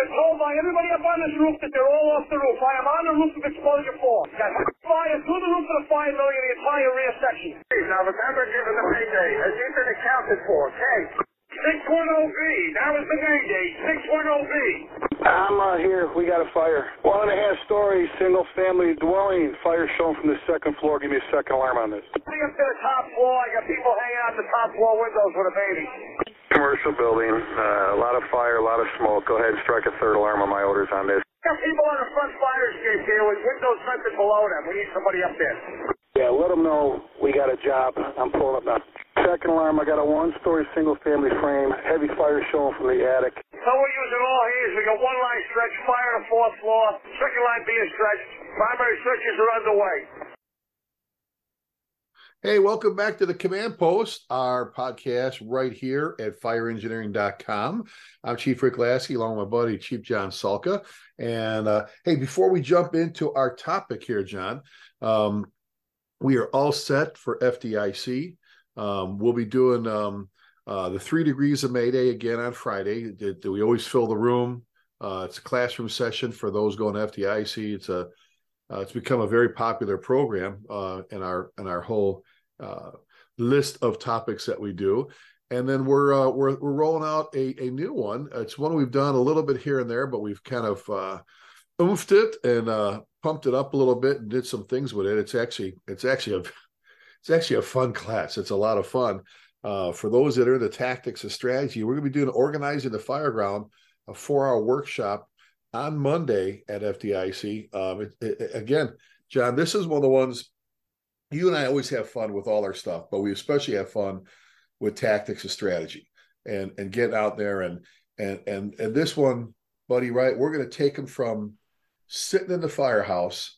been told by everybody up on this roof that they're all off the roof. I am on the roof of exposure 4. Got fire through the roof of the fire building in the entire rear section. Now remember, given the Mayday, has he been accounted for? Okay. 610B. That was the Mayday. 610B. I'm here. We got a fire. 1.5-story single-family dwelling. Fire shown from the second floor. Give me a second alarm on this. Up to the top floor. I got people hanging out the top floor windows with a baby. Commercial building. A lot of fire, a lot of smoke. Go ahead and strike a third alarm on my orders on this. Got people on the front fire escape here with windows vented below them. We need somebody up there. Yeah, let them know we got a job. I'm pulling up now. Second alarm, I got a 1-story single-family frame. Heavy fire showing from the attic. So we're using all hands. We got one line stretch, fire on the 4th floor. Second line being stretched. Primary searches are underway. Hey, welcome back to the Command Post, our podcast right here at fireengineering.com. I'm Chief Rick Lasky, along with my buddy, Chief John Sulka. And hey, before we jump into our topic here, John, we are all set for FDIC. We'll be doing the 3 degrees of Mayday again on Friday. We always fill the room. It's a classroom session for those going to FDIC. It's become a very popular program in our whole list of topics that we do. And then we're rolling out a new one. It's one we've done a little bit here and there, but we've kind of oofed it and pumped it up a little bit and did some things with it. It's actually a fun class. It's a lot of fun. For those that are in the tactics and strategy, we're going to be doing organizing the fireground, a 4-hour workshop on Monday at FDIC. Again, John, this is one of the ones you and I always have fun with all our stuff, but we especially have fun with tactics and strategy and getting out there and this one, buddy, right? We're going to take them from sitting in the firehouse,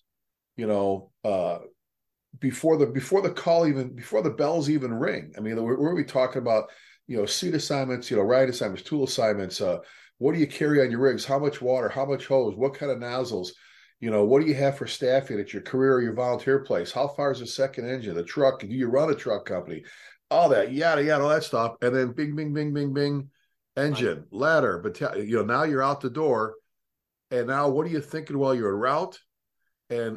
before the bells even ring. I mean, we're going to be talking about, seat assignments, ride assignments, tool assignments. What do you carry on your rigs? How much water? How much hose? What kind of nozzles? What do you have for staffing at your career or your volunteer place? How far is the second engine, the truck? Do you run a truck company? All that, yada, yada, all that stuff. And then bing, bing, bing, bing, bing, engine, ladder, battalion. Now you're out the door. And now what are you thinking while you're en route? And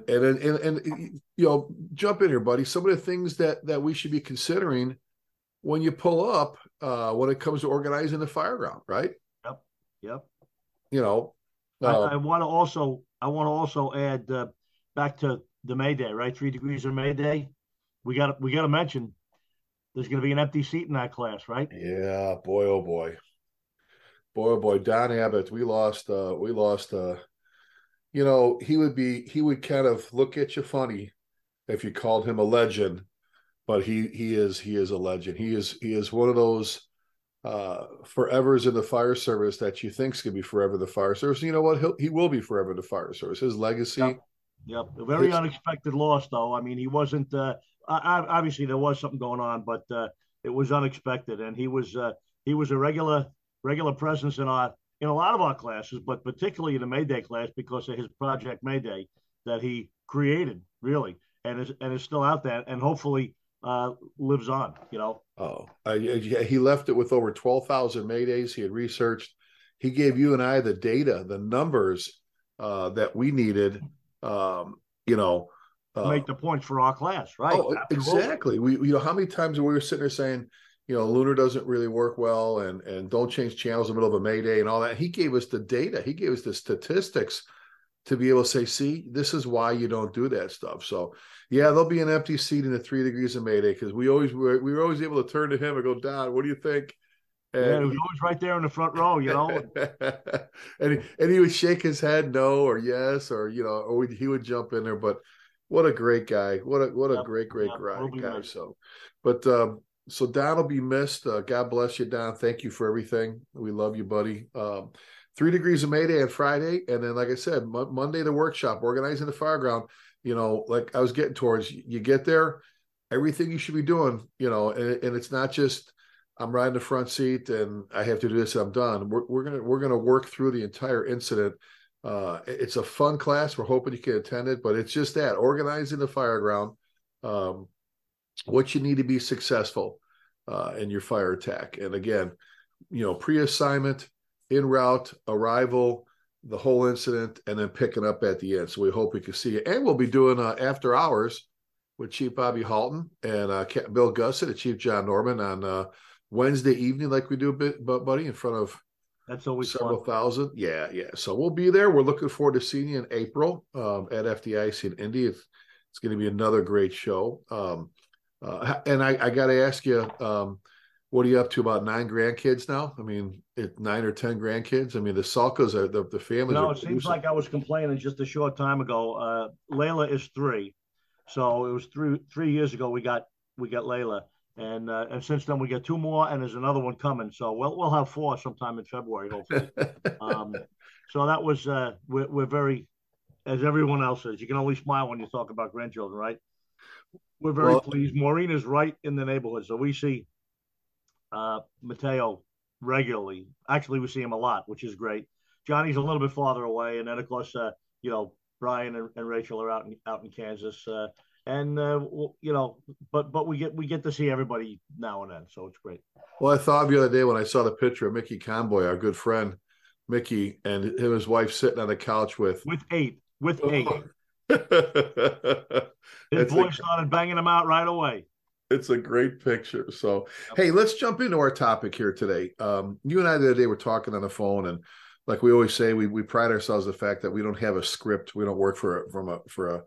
jump in here, buddy. Some of the things that we should be considering when you pull up when it comes to organizing the fireground, right? Yep. I want to also add back to the Mayday, right? 3 degrees of Mayday. We got to mention there's going to be an empty seat in that class, right? Yeah, boy, oh boy, Don Abbott. We lost. He would kind of look at you funny if you called him a legend, but he is a legend. He is one of those forevers in the fire service that you think is going to be forever the fire service. You know what? He will be forever the fire service. His legacy. Yep. A very unexpected loss, though. I mean, he wasn't. Obviously, there was something going on, but it was unexpected, and he was a regular presence in a lot of our classes, but particularly in the Mayday class because of his Project Mayday that he created, really, and is still out there, and hopefully lives on. He left it with over 12,000 Maydays. He had researched. He gave you and I the data, the numbers that we needed. Make the points for our class, right? Oh, exactly. We how many times we were sitting there saying, lunar doesn't really work well, and don't change channels in the middle of a Mayday and all that. He gave us the data. He gave us the statistics to be able to say, see, this is why you don't do that stuff. So, yeah, there'll be an empty seat in the 3 degrees of Mayday because we were always able to turn to him and go, Don, what do you think? And he was always right there in the front row, and he would shake his head no or yes or he would jump in there. But what a great guy! What a great guy! So, but. So Don will be missed. God bless you, Don. Thank you for everything. We love you, buddy. 3 degrees of Mayday on Friday. And then, like I said, Monday, the workshop, organizing the fireground, like I was getting towards, you get there, everything you should be doing, and it's not just I'm riding the front seat and I have to do this and I'm done. We're gonna work through the entire incident. It's a fun class. We're hoping you can attend it, but it's just that, organizing the fireground, what you need to be successful in your fire attack. And again, pre-assignment, en route, arrival, the whole incident and then picking up at the end. So we hope we can see you. And we'll be doing after hours with Chief Bobby Halton and Bill Gusset and Chief John Norman on Wednesday evening, like we do, buddy, in front of that's always several fun. thousand. Yeah. So we'll be there. We're looking forward to seeing you in April at FDIC in Indy. It's going to be another great show. And I got to ask you, what are you up to? About 9 grandkids now? I mean, 9 or 10 grandkids. I mean, the Salkas are the family. No, it seems like I was complaining just a short time ago. Layla is 3, so it was 3 years ago we got Layla, and since then we got 2 more, and there's another one coming. So we'll have 4 sometime in February, hopefully. So that was we're very, as everyone else is. You can only smile when you talk about grandchildren, right? We're very pleased. Maureen is right in the neighborhood, so we see Mateo regularly. Actually, we see him a lot, which is great. Johnny's a little bit farther away, and then of course, Brian and Rachel are out in Kansas, but we get to see everybody now and then, so it's great. Well, I thought the other day when I saw the picture of Mickey Conboy, our good friend Mickey, and him and his wife sitting on the couch with 8. His boy started banging them out right away. It's a great picture. So, hey, let's jump into our topic here today. You and I the other day were talking on the phone, and like we always say, we pride ourselves on the fact that we don't have a script. We don't work for a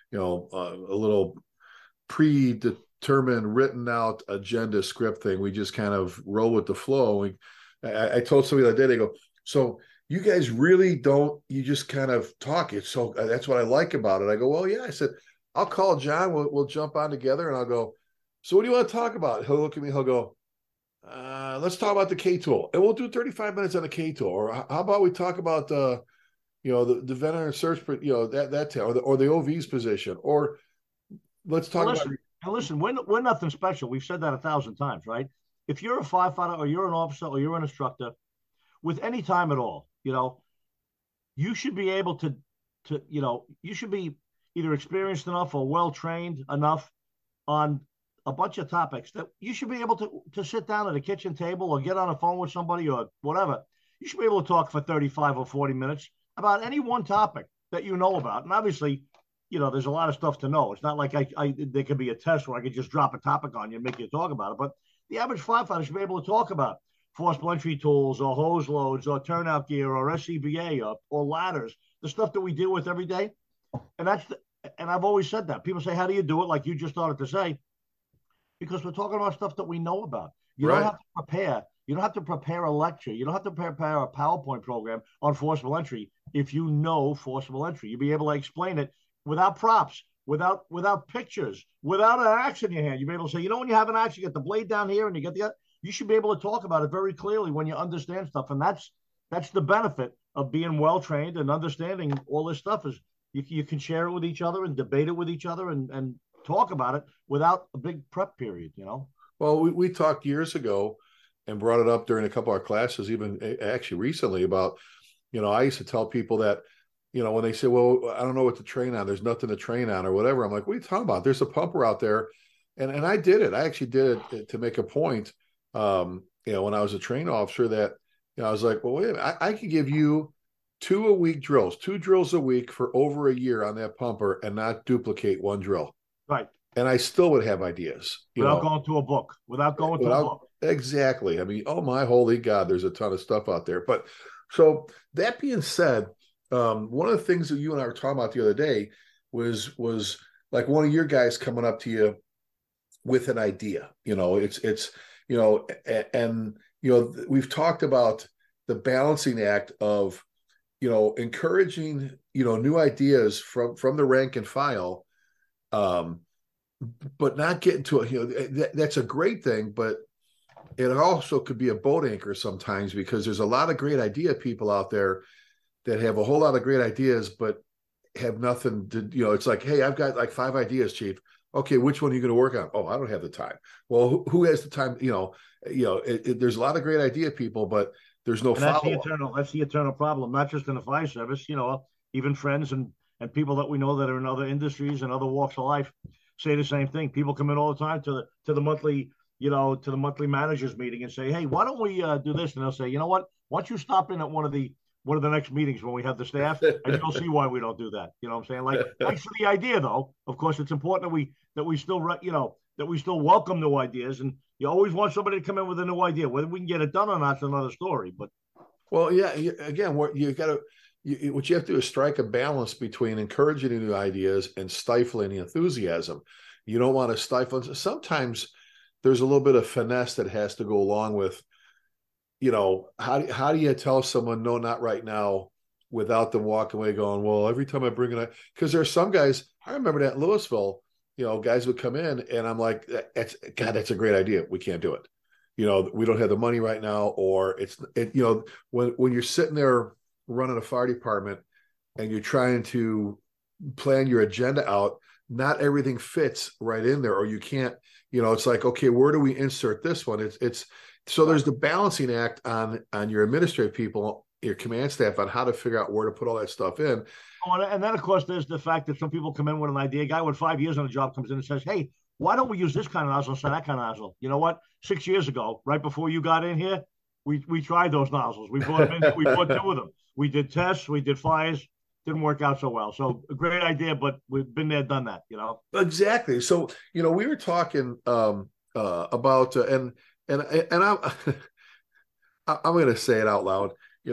little predetermined, written out agenda script thing. We just kind of roll with the flow. I told somebody the other day, they go, so you guys really don't, you just kind of talk it. So that's what I like about it. I go, well, yeah. I said, I'll call John. We'll jump on together, and I'll go, so what do you want to talk about? He'll look at me. He'll go, let's talk about the K-tool. And we'll do 35 minutes on the K-tool. Or how about we talk about the veteran search, that or the OV's position. Or let's talk about. And listen, we're nothing special. We've said that 1,000 times, right? If you're a firefighter or you're an officer or you're an instructor, with any time at all, you should be able to you should be either experienced enough or well-trained enough on a bunch of topics that you should be able to sit down at a kitchen table or get on a phone with somebody or whatever. You should be able to talk for 35 or 40 minutes about any one topic that you know about. And obviously, there's a lot of stuff to know. It's not like there could be a test where I could just drop a topic on you and make you talk about it. But the average firefighter should be able to talk about forcible entry tools or hose loads or turnout gear or SCBA or ladders, the stuff that we deal with every day. And I've always said that. People say, how do you do it? Like you just started to say, because we're talking about stuff that we know about. You don't have to prepare. You don't have to prepare a lecture. You don't have to prepare a PowerPoint program on forcible entry. If you know forcible entry, you'll be able to explain it without props, without pictures, without an axe in your hand. You'll be able to say, when you have an axe, you get the blade down here and you get you should be able to talk about it very clearly when you understand stuff. And that's the benefit of being well-trained and understanding all this stuff is you can share it with each other and debate it with each other and talk about it without a big prep period, Well, we talked years ago and brought it up during a couple of our classes, even actually recently about, I used to tell people that, when they say, well, I don't know what to train on, there's nothing to train on or whatever. I'm like, what are you talking about? There's a pumper out there. And I did it. I actually did it to make a point, when I was a training officer that, I was like, well, wait a minute, I could give you 2 drills a week for over a year on that pumper and not duplicate one drill. Right. And I still would have ideas. Without going to a book. Exactly. I mean, oh my holy God, there's a ton of stuff out there. But so that being said, one of the things that you and I were talking about the other day was like one of your guys coming up to you with an idea. We've talked about the balancing act of, encouraging, new ideas from the rank and file, but not getting to that's a great thing, but it also could be a boat anchor sometimes because there's a lot of great idea people out there that have a whole lot of great ideas, but have nothing to, it's like, hey, I've got like 5 ideas, Chief. Okay, which one are you going to work on? Oh, I don't have the time. Well, who has the time? There's a lot of great idea people, but there's no follow-up. That's the eternal problem, not just in the fire service, even friends and people that we know that are in other industries and other walks of life say the same thing. People come in all the time to the monthly, to the monthly managers meeting and say, hey, why don't we do this? And they'll say, you know what? Why don't you stop in at one of the one of the next meetings when we have the staff, and you'll see why we don't do that. You know what I'm saying? Like, thanks for the idea, though. Of course, it's important that we still, that we still welcome new ideas, and you always want somebody to come in with a new idea. Whether we can get it done or not is another story. But well, yeah, again, what you have to do is strike a balance between encouraging new ideas and stifling the enthusiasm. You don't want to stifle. Sometimes there's a little bit of finesse that has to go along with, how do you tell someone, no, not right now, without them walking away going, well, every time I bring it up, because there's some guys, I remember that in Louisville, guys would come in and I'm like, that's a great idea. We can't do it. We don't have the money right now, or when you're sitting there running a fire department and you're trying to plan your agenda out, not everything fits right in there, or you can't, it's like, okay, where do we insert this one? So there's the balancing act on your administrative people, your command staff, on how to figure out where to put all that stuff in. Oh, and then of course there's the fact that some people come in with an idea. A guy with 5 years on a job comes in and says, hey, why don't we use this kind of nozzle instead of that kind of nozzle? You know what? 6 years ago, right before you got in here, we tried those nozzles. We bought them in, we bought 2 of them. We did tests, we did fires, didn't work out so well. So a great idea, but we've been there, done that, Exactly. So, we were talking about, and I'm going to say it out loud.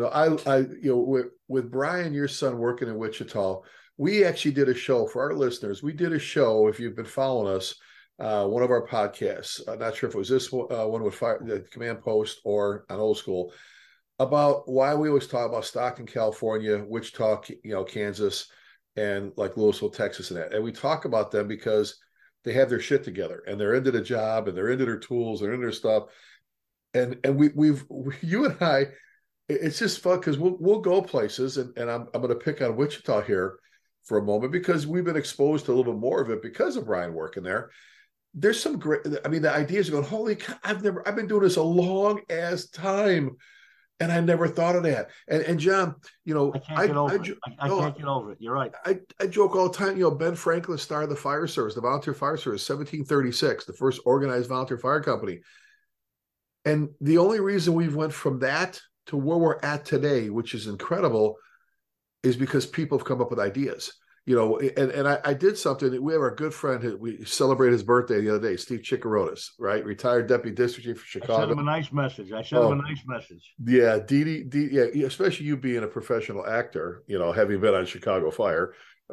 With Brian, your son, working in Wichita, we actually did a show for our listeners. We did a show, if you've been following us, one of our podcasts. I'm not sure if it was this one with the Command Post or on Old School, about why we always talk about Stockton, California, Wichita, Kansas, and like Louisville, Texas, and that. And we talk about them because they have their shit together and they're into the job and they're into their tools, they're into their stuff. And you and I, it's just fun because we'll go places, and I'm going to pick on Wichita here for a moment because we've been exposed to a little bit more of it because of Brian working there. There's some great, the ideas are going, holy cow, I've been doing this a long ass time, and I never thought of that. And John, I can't get over it. You're right. I joke all the time. Ben Franklin started the fire service, the volunteer fire service, 1736, the first organized volunteer fire company. And the only reason we've went from that to where we're at today, which is incredible, is because people have come up with ideas. And I did something. We have our good friend. We celebrated his birthday the other day, Steve Chikarotis, right? Retired deputy district chief for Chicago. I sent him a nice message. Yeah, Dee, especially you being a professional actor, having been on Chicago Fire.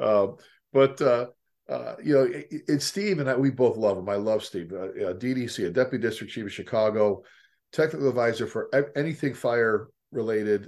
It's Steve and I, we both love him. I love Steve. DDC, a deputy district chief of Chicago, technical advisor for anything fire related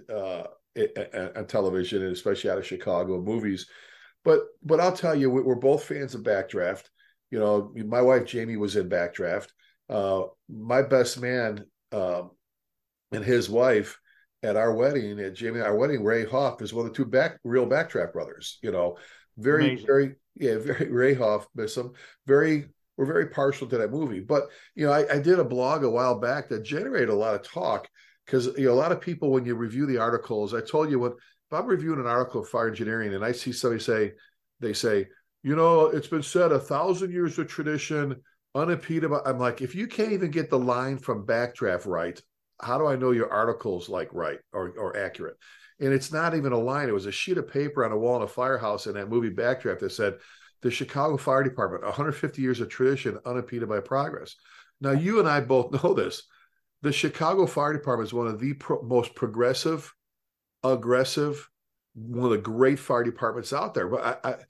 on television, and especially out of Chicago movies. But I'll tell you, we're both fans of Backdraft. My wife Jamie was in Backdraft. My best man and his wife at our wedding, Ray Hoff is one of the 2 real Backdraft brothers. Very, amazing. Very Ray Hoff, miss him. We're very partial to that movie. But I did a blog a while back that generated a lot of talk because a lot of people, when you review the articles, I told you if I'm reviewing an article of fire engineering and I see somebody say, it's been said 1,000 years of tradition, unimpeded. I'm like, if you can't even get the line from Backdraft right, how do I know your article's right or accurate? And it's not even a line. It was a sheet of paper on a wall in a firehouse in that movie Backdraft that said, the Chicago Fire Department, 150 years of tradition, unimpeded by progress. Now, you and I both know this. The Chicago Fire Department is one of the most progressive, aggressive, one of the great fire departments out there. But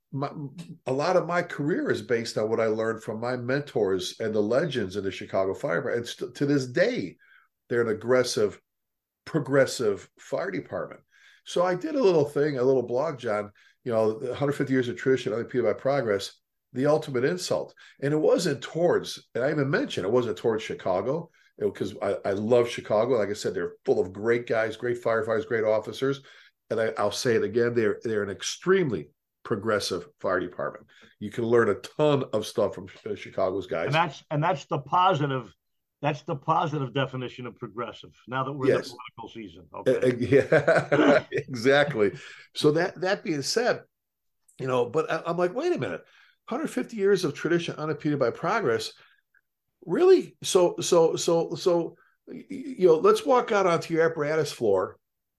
a lot of my career is based on what I learned from my mentors and the legends in the Chicago Fire Department. And to this day, they're an aggressive, progressive fire department. So I did a little blog, John, 150 years of tradition, unimpeded by progress, the ultimate insult. And it wasn't towards, and I even mentioned, it wasn't towards Chicago, because I love Chicago. Like I said, they're full of great guys, great firefighters, great officers. And I'll say it again, they're an extremely progressive fire department. You can learn a ton of stuff from Chicago's guys. And that's the positive. That's the positive definition of progressive. Now that we're in the political season, okay. Yeah, exactly. So that being said, but I'm like, wait a minute, 150 years of tradition unimpeded by progress, really? So let's walk out onto your apparatus floor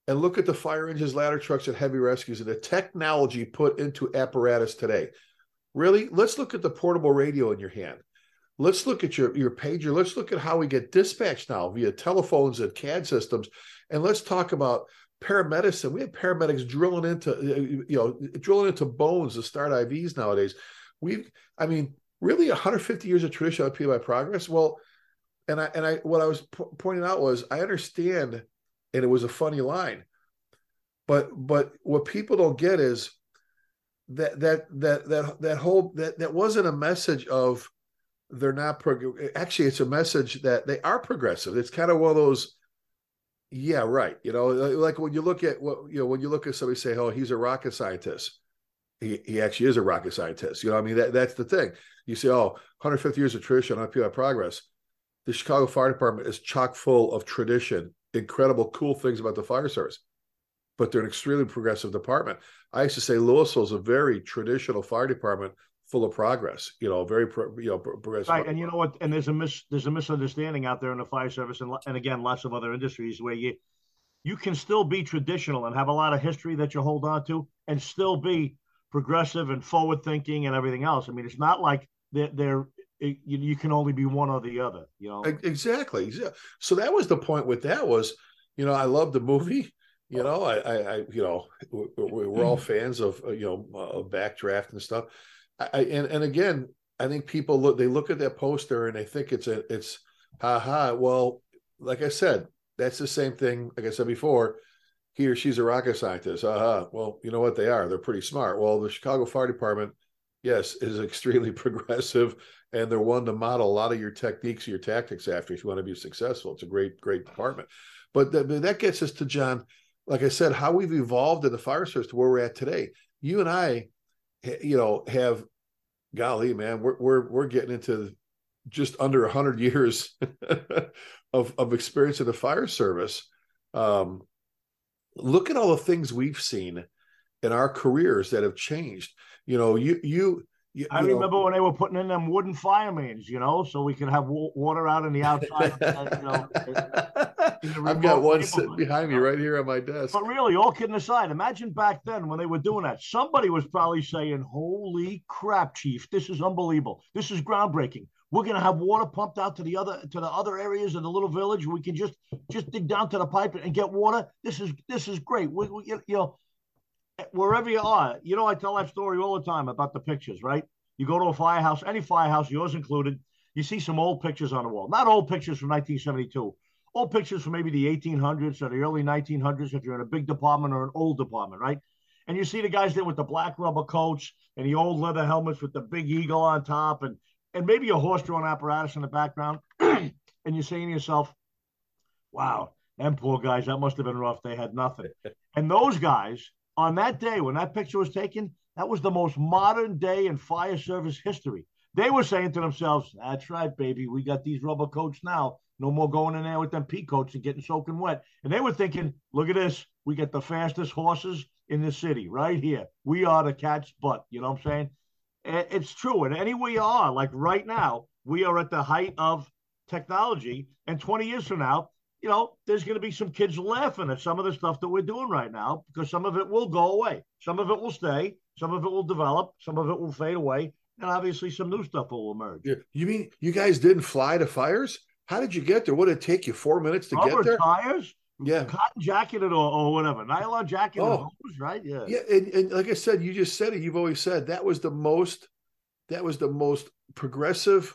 and look at the fire engines, ladder trucks, and heavy rescues and the technology put into apparatus today. Really, let's look at the portable radio in your hand. Let's look at your pager. Let's look at how we get dispatched now via telephones and CAD systems. And let's talk about paramedicine. We have paramedics drilling into bones to start IVs nowadays. Really 150 years of tradition on PWI progress. Well, and I what I was pointing out was I understand, and it was a funny line, but what people don't get is that wasn't a message of they're not actually it's a message that they are progressive. It's kind of one of those, yeah, right. Like when you look at when you look at somebody say, oh, he's a rocket scientist. He actually is a rocket scientist. That's the thing. You say, oh, 150 years of tradition on PWI progress. The Chicago Fire Department is chock full of tradition, incredible, cool things about the fire service, but they're an extremely progressive department. I used to say Louisville is a very traditional fire department, full of progress. Very progressive. Right, and you know what? And there's a misunderstanding out there in the fire service, and again, lots of other industries where you can still be traditional and have a lot of history that you hold on to, and still be progressive and forward thinking and everything else. I mean, it's not like you can only be one or the other. Exactly. So that was the point with that was, I love the movie. We're all fans of Backdraft and stuff. And again, I think people look at that poster and they think it's ha. Well, like I said, that's the same thing. Like I said before, he or she's a rocket scientist. Well, you know what they are? They're pretty smart. Well, the Chicago Fire Department, yes, is extremely progressive, and they're one to model a lot of your techniques, your tactics after if you want to be successful. It's a great department. But that gets us to, John, like I said, how we've evolved in the fire service to where we're at today. You and I, have, golly, man, we're getting into just under 100 years of experience in the fire service. Look at all the things we've seen in our careers that have changed. I remember when they were putting in them wooden fire mains, so we could have water out in the outside. I've got one sitting behind me right here on my desk. But really, all kidding aside, imagine back then when they were doing that. Somebody was probably saying, holy crap, Chief, this is unbelievable. This is groundbreaking. We're going to have water pumped out to the other areas of the little village. We can just dig down to the pipe and get water. This is great. We wherever you are, I tell that story all the time about the pictures, right? You go to a firehouse, any firehouse, yours included, you see some old pictures on the wall. Not old pictures from 1972, old pictures from maybe the 1800s or the early 1900s if you're in a big department or an old department, right? And you see the guys there with the black rubber coats and the old leather helmets with the big eagle on top and maybe a horse-drawn apparatus in the background. And you're saying to yourself, wow, them poor guys, that must have been rough. They had nothing. And those guys, on that day when that picture was taken, that was the most modern day in fire service history. They were saying to themselves, that's right, baby, we got these rubber coats now. No more going in there with them pea coats and getting soaking wet. And they were thinking, look at this. We get the fastest horses in the city right here. We are the cat's butt. You know what I'm saying? It's true. And anywhere you are, like right now, we are at the height of technology. And 20 years from now, there's going to be some kids laughing at some of the stuff that we're doing right now because some of it will go away. Some of it will stay. Some of it will develop. Some of it will fade away. And obviously some new stuff will emerge. You mean you guys didn't fly to fires? How did you get there? What did it take you 4 minutes to get there? Tires? Yeah. Cotton jacketed or whatever. Nylon jacket and hose, right? Yeah. Yeah. And like I said, you just said it. You've always said that was the most progressive,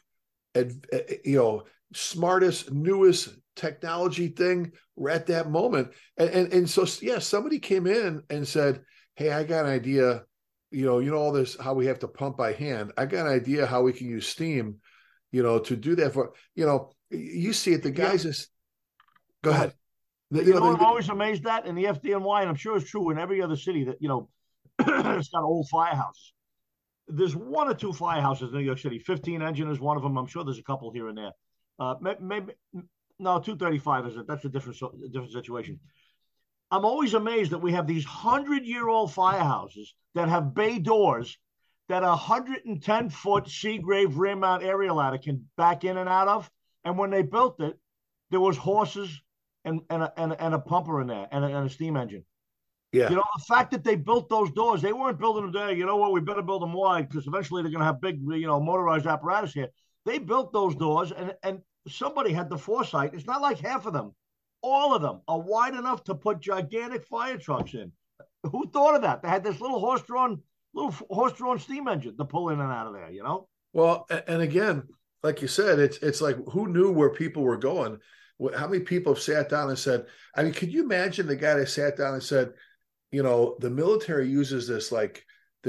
smartest, newest technology thing at that moment. And so, yeah, somebody came in and said, hey, I got an idea. All this, how we have to pump by hand. I got an idea how we can use steam, to do that for, you see it, the guys just go ahead. I'm always amazed at in the FDNY, and I'm sure it's true in every other city that, it's got old firehouses. There's one or two firehouses in New York City. 15 Engine is one of them. I'm sure there's a couple here and there. Maybe no, 235 is it? That's a different situation. I'm always amazed that we have these 100-year-old firehouses that have bay doors that a 110-foot Seagrave rear mount area ladder can back in and out of. And when they built it, there was horses and a pumper in there and a steam engine. Yeah. You know, the fact that they built those doors, they weren't building them there. You know what? We better build them wide because eventually they're going to have big, motorized apparatus here. They built those doors, and somebody had the foresight. It's not like half of them, all of them are wide enough to put gigantic fire trucks in. Who thought of that? They had this little horse-drawn steam engine to pull in and out of there. You know. Well, and again, like you said, it's like who knew where people were going? How many people have sat down and said? I mean, could you imagine the guy that sat down and said, the military uses this like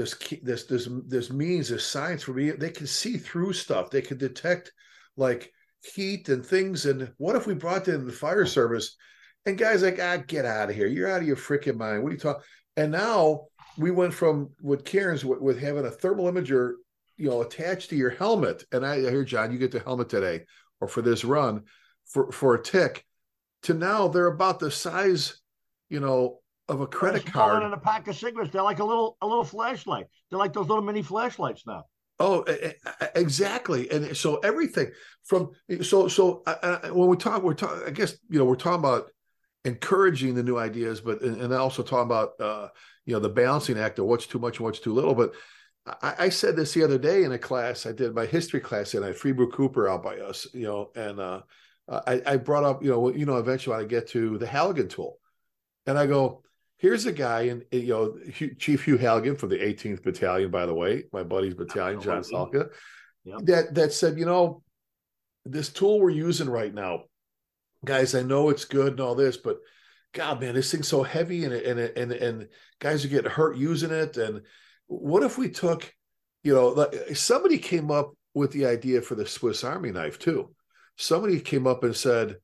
this means, this science for me. They can see through stuff. They can detect like heat and things. And what if we brought that in the fire service? And guys like, get out of here. You're out of your freaking mind. What are you talking? And now we went from what Karen's with having a thermal imager, attached to your helmet. And I hear, John, you get the helmet today or for this run for a tick, to now they're about the size, of a credit card. And a pack of cigarettes. They're like a little flashlight. They're like those little mini flashlights now. Oh, exactly. And so everything from when we're talking, I guess, we're talking about encouraging the new ideas, but and also talking about the balancing act of what's too much and what's too little. But I said this the other day in a class. I did my history class, and I had Freebrew Cooper out by us, and I brought up, eventually when I get to the Halligan tool, and I go, here's a guy, and Chief Hugh Halligan from the 18th Battalion, by the way, my buddy's battalion, John Salka, that said, this tool we're using right now, guys, I know it's good and all this, but God, man, this thing's so heavy, and guys are getting hurt using it. And what if we took, like somebody came up with the idea for the Swiss Army knife too. Somebody came up and said,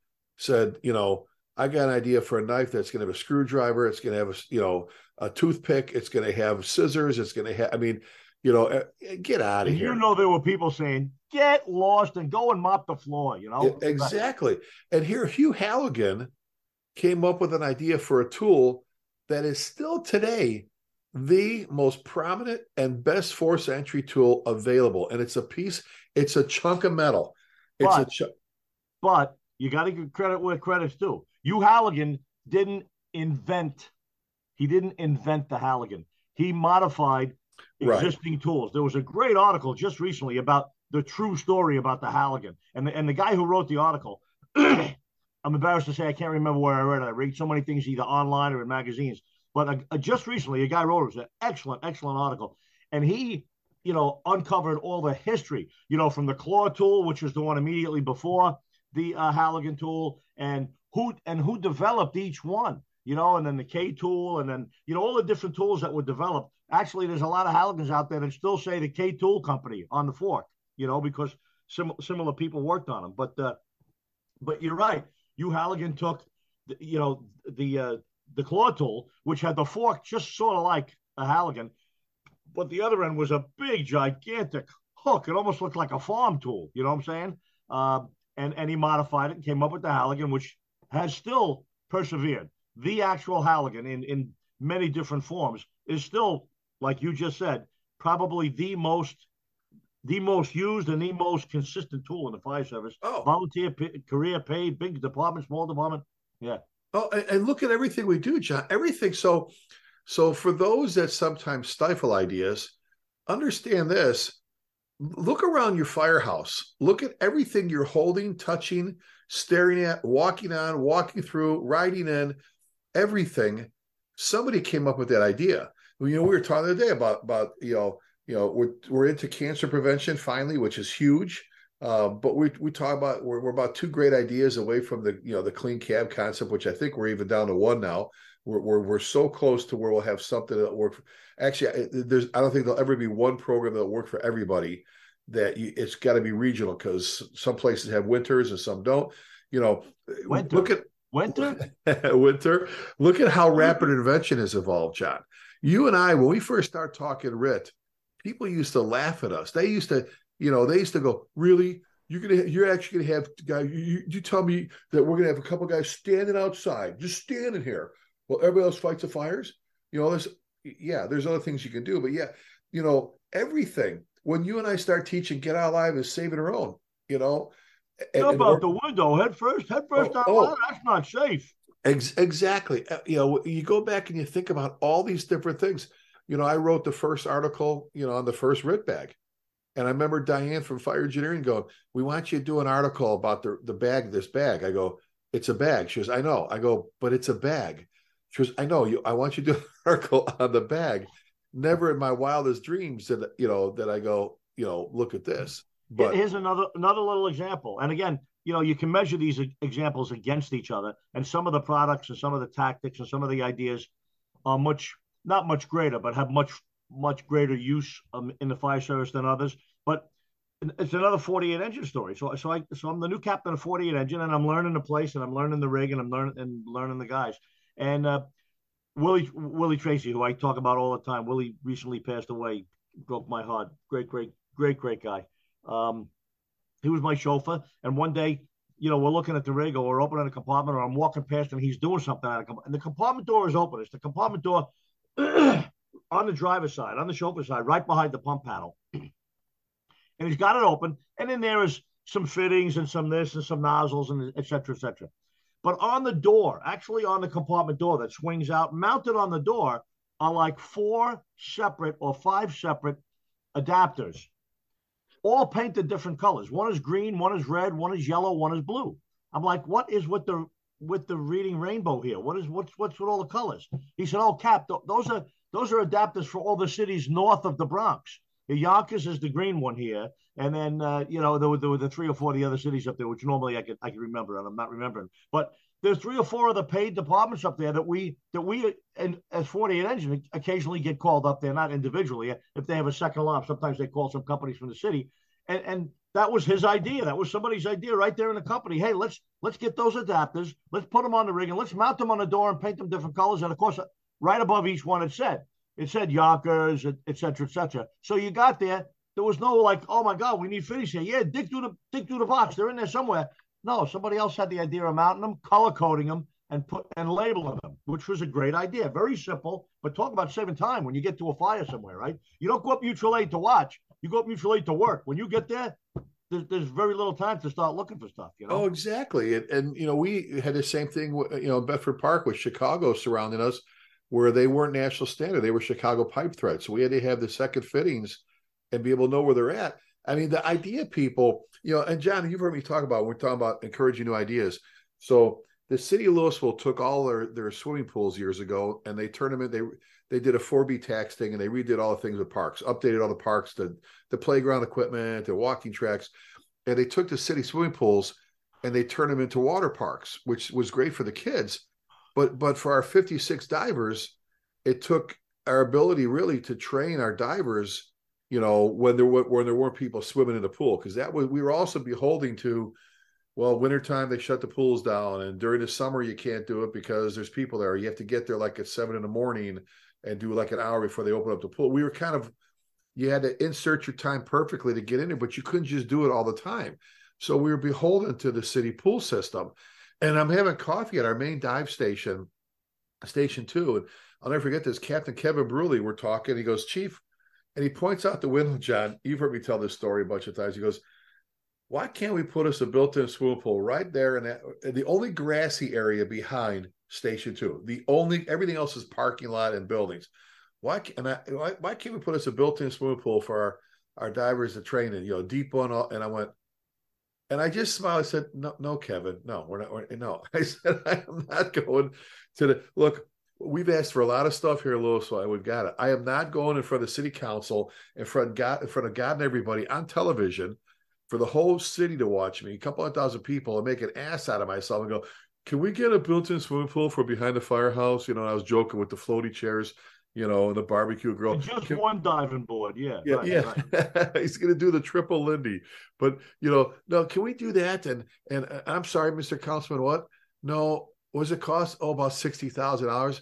I got an idea for a knife that's going to have a screwdriver. It's going to have a toothpick. It's going to have scissors. It's going to have, get out of here. There were people saying, get lost and go and mop the floor, Exactly. And here, Hugh Halligan came up with an idea for a tool that is still today the most prominent and best force entry tool available. And it's a chunk of metal. But you got to give credit where credit's due. Hugh Halligan didn't invent the Halligan. He modified existing tools. There was a great article just recently about the true story about the Halligan. And the guy who wrote the article, I'm embarrassed to say I can't remember where I read it. I read so many things either online or in magazines. But just recently, a guy wrote it. It was an excellent article. And he, uncovered all the history, from the claw tool, which was the one immediately before the Halligan tool, and who developed each one, and then the K tool, and then, all the different tools that were developed. Actually, there's a lot of Halligans out there that still say the K tool company on the fork, because similar people worked on them. But you're right. Hugh Halligan took, the claw tool, which had the fork just sort of like a Halligan, but the other end was a big, gigantic hook. It almost looked like a farm tool. You know what I'm saying? And he modified it and came up with the Halligan, which has still persevered. The actual Halligan in many different forms is still, like you just said, probably the most used and the most consistent tool in the fire service. Volunteer, career, paid, big department, small department. Yeah. Oh, and look at everything we do, John. Everything. So for those that sometimes stifle ideas, understand this. Look around your firehouse. Look at everything you're holding, touching, staring at, walking on, walking through, riding in, everything. Somebody came up with that idea. We were talking the other day about we're into cancer prevention finally, which is huge. But we talk about we're about two great ideas away from the clean cab concept, which I think we're even down to one now. We're so close to where we'll have something that work. Actually, I don't think there'll ever be one program that'll work for everybody. It's got to be regional because some places have winters and some don't. Winter. Look at winter. Winter. Look at how rapid intervention has evolved, John. You and I, when we first started talking RIT, people used to laugh at us. They used to go, really? You're actually gonna have guys? You tell me that we're gonna have a couple guys standing outside, just standing here, while everybody else fights the fires? There's other things you can do, but everything. When you and I start teaching Get Out Alive is saving our own, How about the window head first down ladder? That's not safe. Exactly. You go back and you think about all these different things. I wrote the first article, on the first RIT bag. And I remember Diane from Fire Engineering going, we want you to do an article about the bag, this bag. I go, it's a bag. She goes, I know. I go, but it's a bag. She goes, I know. I want you to do an article on the bag. Never in my wildest dreams that I go, look at this. But here's another little example. And again, you can measure these examples against each other. And some of the products and some of the tactics and some of the ideas are not much greater, but have much greater use in the fire service than others. But it's another 48 engine story. So I'm the new captain of 48 engine, and I'm learning the place, and I'm learning the rig, and I'm learning the guys. And Willie Tracy, who I talk about all the time, Willie recently passed away, broke my heart. Great guy. He was my chauffeur, and one day, we're looking at the rig, or we're opening a compartment, or I'm walking past, and he's doing something and the compartment door is open. It's the compartment door on the driver's side, on the chauffeur's side, right behind the pump panel. And he's got it open, and in there is some fittings and some this and some nozzles and et cetera, et cetera. But on the door, actually on the compartment door that swings out, mounted on the door are like 4 separate or 5 separate adapters, all painted different colors. One is green, one is red, one is yellow, one is blue. I'm like, what is with the reading rainbow here? What's with all the colors? He said, oh, Cap, those are adapters for all the cities north of the Bronx. The Yonkers is the green one here, and then there were the 3 or 4 of the other cities up there, which normally I could remember, and I'm not remembering. But there's 3 or 4 of the paid departments up there that we and as 48 Engine occasionally get called up there, not individually. If they have a second alarm, sometimes they call some companies from the city, and that was his idea. That was somebody's idea right there in the company. Hey, let's get those adapters, let's put them on the rig, and let's mount them on the door and paint them different colors. And of course, right above each one, it said Yonkers, et cetera, et cetera. So you got there. There was no like, oh my God, we need fittings here. Yeah, dig through the box. They're in there somewhere. No, somebody else had the idea of mounting them, color coding them, and labeling them, which was a great idea. Very simple, but talk about saving time when you get to a fire somewhere, right? You don't go up mutual aid to watch. You go up mutual aid to work. When you get there, there's very little time to start looking for stuff. Oh, exactly. And we had the same thing. Bedford Park with Chicago surrounding us, where they weren't national standard. They were Chicago pipe thread. So we had to have the second fittings and be able to know where they're at. I mean, the idea people, and John, you've heard me talk about, we're talking about encouraging new ideas. So the city of Louisville took all their swimming pools years ago, and they turned them in. They did a 4B tax thing, and they redid all the things with parks, updated all the parks, the playground equipment, the walking tracks. And they took the city swimming pools and they turned them into water parks, which was great for the kids. But for our 56 divers, it took our ability really to train our divers, when there weren't people swimming in the pool, because we were also beholding to, well, wintertime they shut the pools down, and during the summer you can't do it because there's people there. You have to get there like at 7 a.m. and do like an hour before they open up the pool. We were you had to insert your time perfectly to get in there, but you couldn't just do it all the time. So we were beholden to the city pool system. And I'm having coffee at our main dive station, Station 2. And I'll never forget this. Captain Kevin Bruley, we're talking. He goes, Chief, and he points out the window, John. You've heard me tell this story a bunch of times. He goes, why can't we put us a built-in swimming pool right there in the only grassy area behind Station 2? Everything else is parking lot and buildings. Why can't we put us a built-in swimming pool for our divers to train in, deep one? And I went, and I just smiled. I said, no, Kevin, no, no. I said, I am not going to look, we've asked for a lot of stuff here in Louisville, and we've got it. I am not going in front of the city council, in front of God and everybody on television for the whole city to watch me, a couple of thousand people, and make an ass out of myself and go, can we get a built-in swimming pool for behind the firehouse? I was joking with the floaty chairs, and the barbecue grill. Just one diving board, yeah. Right. He's going to do the triple Lindy. But, no, can we do that? And I'm sorry, Mr. Councilman, what? No, what does it cost? Oh, about $60,000.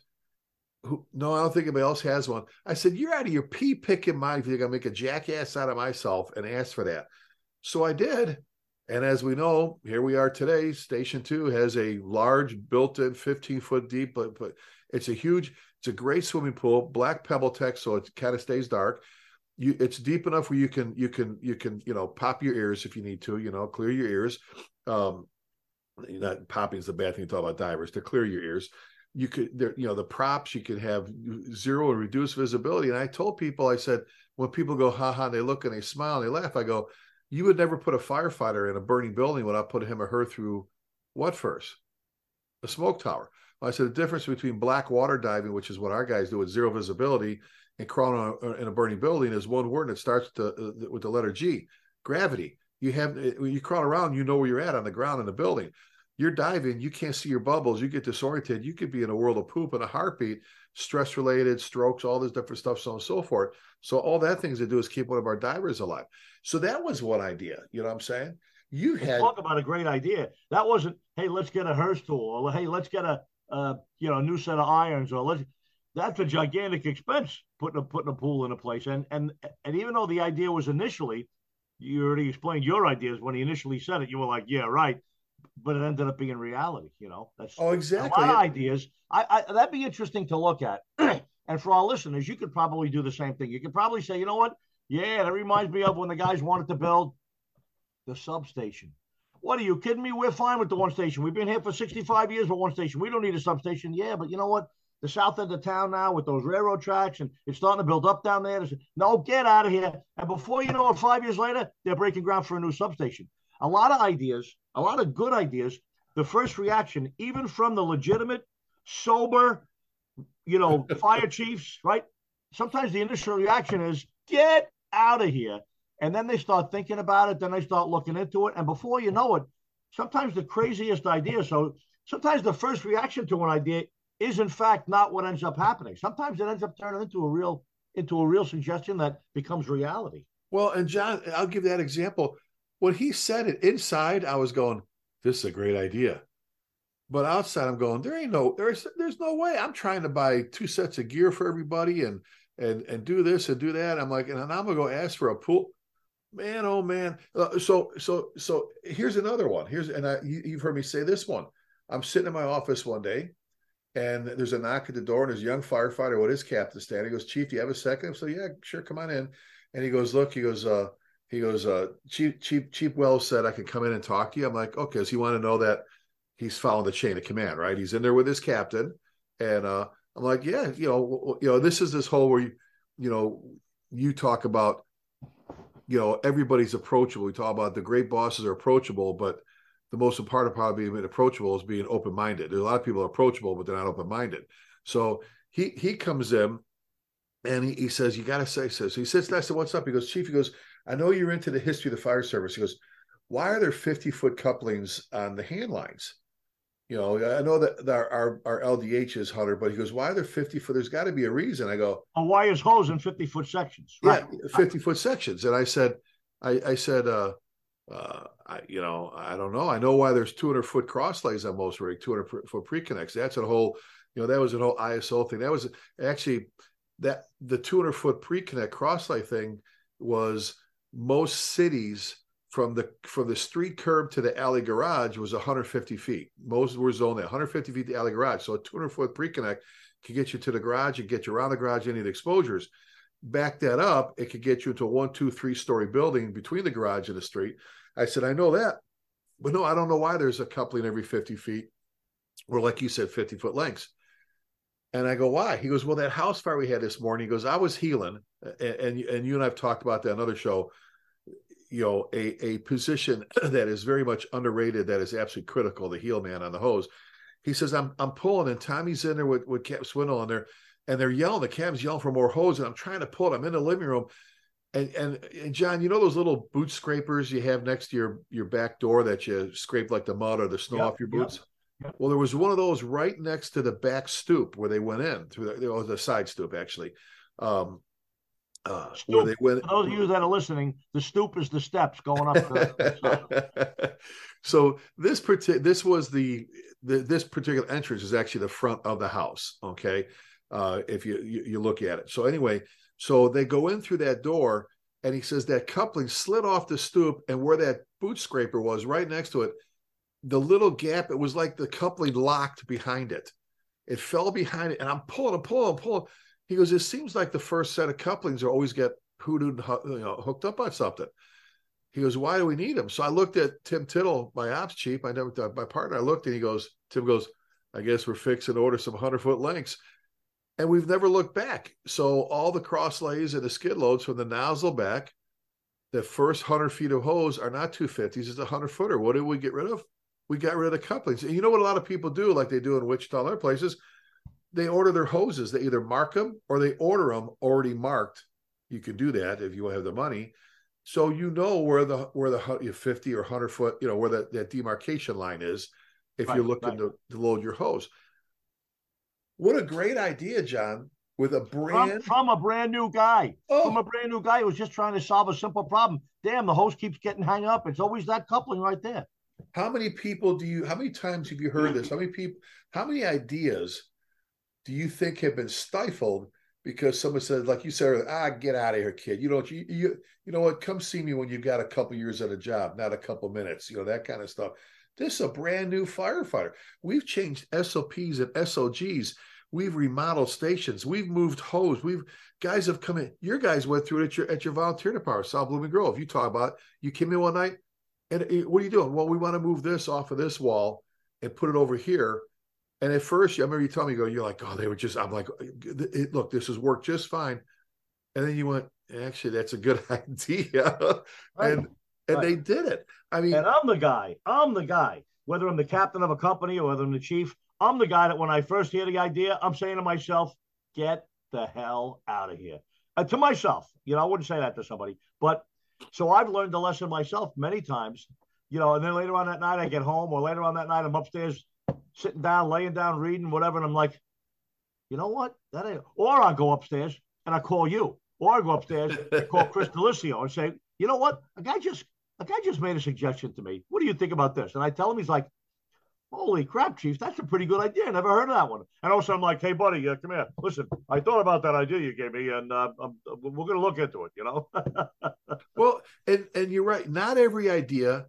No, I don't think anybody else has one. I said, you're out of your pea-picking mind if you're going to make a jackass out of myself and ask for that. So I did. And as we know, here we are today. Station 2 has a large built-in 15-foot deep, but it's a great swimming pool, black PebbleTech, so it kind of stays dark. it's deep enough where you can pop your ears if you need to, clear your ears. Not popping is the bad thing to talk about divers, to clear your ears. You could, the props, you could have zero and reduced visibility. And I told people, I said, when people go, ha, and they look and they smile and they laugh, I go, you would never put a firefighter in a burning building without putting him or her through what first? A smoke tower. Well, I said, the difference between black water diving, which is what our guys do with zero visibility, and crawling in a burning building is one word, and it starts with the letter G, gravity. When you crawl around, you know where you're at on the ground in the building. You're diving, you can't see your bubbles, you get disoriented, you could be in a world of poop in a heartbeat, stress related, strokes, all this different stuff, so on and so forth. So all that things to do is keep one of our divers alive. So that was one idea. You know what I'm saying? Talk about a great idea. That wasn't, hey, let's get a Hurst tool, or hey, let's get a new set of irons, or that's a gigantic expense putting a pool in a place. And even though the idea was initially, you already explained your ideas when he initially said it, you were like, yeah, right. But it ended up being reality, That's exactly a lot of ideas. That'd be interesting to look at. And for our listeners, you could probably do the same thing. You could probably say, you know what? Yeah, that reminds me of when the guys wanted to build the substation. What, are you kidding me? We're fine with the one station. We've been here for 65 years with one station. We don't need a substation. Yeah, but you know what? The south end of town now with those railroad tracks, and it's starting to build up down there. No, get out of here. And before you know it, 5 years later, they're breaking ground for a new substation. A lot of ideas, a lot of good ideas. The first reaction, even from the legitimate, sober, fire chiefs, right? Sometimes the initial reaction is, get out of here. And then they start thinking about it. Then they start looking into it. And before you know it, sometimes the craziest idea. So sometimes the first reaction to an idea is, in fact, not what ends up happening. Sometimes it ends up turning into a real suggestion that becomes reality. Well, and John, I'll give that example. When he said it inside, I was going, this is a great idea. But outside, I'm going, there's no way. I'm trying to buy 2 sets of gear for everybody and do this and do that. I'm like, and I'm going to go ask for a pool. Man, oh man. So here's another one. You've heard me say this one. I'm sitting in my office one day, and there's a knock at the door, and there's a young firefighter with his captain standing. He goes, Chief, do you have a second? So yeah, sure, come on in. And he goes, look, Chief Wells said I could come in and talk to you. I'm like, okay, so you want to know that he's following the chain of command, right? He's in there with his captain. And I'm like, yeah, this is this whole where, you talk about, everybody's approachable. We talk about the great bosses are approachable, but the most important part of being approachable is being open-minded. There's a lot of people are approachable, but they're not open-minded. So he comes in and he says, you got to say so. So he sits there, I said, what's up? He goes, Chief, I know you're into the history of the fire service. He goes, why are there 50-foot couplings on the hand lines? I know that our LDH is 100, but he goes, why are there 50-foot? There's got to be a reason. I go, why is hose in 50-foot sections? Right. Yeah, 50-foot sections. And I said, I don't know. I know why there's 200-foot cross lays on most rig, 200-foot pre-connects. That's a whole, that was a whole ISO thing. That was actually that the 200-foot pre-connect cross lay thing was most cities from the street curb to the alley garage was 150 feet. Most were zoned at 150 feet to the alley garage. So a 200-foot pre-connect could get you to the garage and get you around the garage, any of the exposures. Back that up, it could get you into a 1, 2, 3-story building between the garage and the street. I said, I know that, but no, I don't know why there's a coupling every 50 feet, or like you said, 50-foot lengths. And I go, why? He goes, well, that house fire we had this morning, he goes, I was healing, and you and I've talked about that on another show, a position that is very much underrated, that is absolutely critical, the heel man on the hose. He says, I'm pulling, and Tommy's in there with Cap Swindle in there, and they're yelling, the captain's yelling for more hose, and I'm trying to pull it. I'm in the living room. And John, those little boot scrapers you have next to your back door that you scrape like the mud or the snow off your boots? Yep. Well, there was one of those right next to the back stoop where they went in through the side stoop, actually. Where they went. For those of you that are listening, the stoop is the steps going up. So this particular entrance is actually the front of the house. Okay, if you look at it. So anyway, so they go in through that door, and he says that coupling slid off the stoop, and where that boot scraper was, right next to it, the little gap, it was like the coupling locked behind it. It fell behind it, and I'm pulling. He goes, it seems like the first set of couplings always get hooked up on something. He goes, why do we need them? So I looked at Tim Tittle, my ops chief, my partner. I looked and Tim goes, I guess we're fixing to order some 100-foot lengths. And we've never looked back. So all the cross lays and the skid loads from the nozzle back, the first 100 feet of hose are not 250s, it's a 100-footer. What did we get rid of? We got rid of the couplings. And you know what a lot of people do, like they do in Wichita and other places? They order their hoses. They either mark them or they order them already marked. You can do that if you have the money. So you know where the 50 or 100 foot, where that demarcation line is if you're looking to load your hose. What a great idea, John, with a brand from a brand new guy. Oh. From a brand new guy who was just trying to solve a simple problem. Damn, the hose keeps getting hung up. It's always that coupling right there. How many times have you heard this? How many ideas do you think have been stifled because someone said, like you said, get out of here, kid. You know what? Come see me when you've got a couple years at a job, not a couple minutes, that kind of stuff. This is a brand new firefighter. We've changed SOPs and SOGs. We've remodeled stations. We've moved hose. Guys have come in. Your guys went through it at your volunteer department, South Blooming Grove. You talk about, you came in one night, and what are you doing? Well, we want to move this off of this wall and put it over here. And at first, I remember you telling me, you're like, they were just, I'm like, look, this has worked just fine. And then you went, actually, that's a good idea. Right. And they did it. I mean, and I'm the guy, whether I'm the captain of a company or whether I'm the chief, I'm the guy that when I first hear the idea, I'm saying to myself, get the hell out of here. To myself, I wouldn't say that to somebody, but so I've learned the lesson myself many times, and then later on that night I get home, or later on that night I'm upstairs sitting down, laying down, reading, whatever. And I'm like, you know what? Or I'll go upstairs and I call you, or I go upstairs and call Chris Delisio and say, you know what? A guy just made a suggestion to me. What do you think about this? And I tell him, he's like, holy crap, Chief, that's a pretty good idea. I never heard of that one. And also I'm like, hey, buddy, come here. Listen, I thought about that idea you gave me, and we're going to look into it, Well, and you're right. Not every idea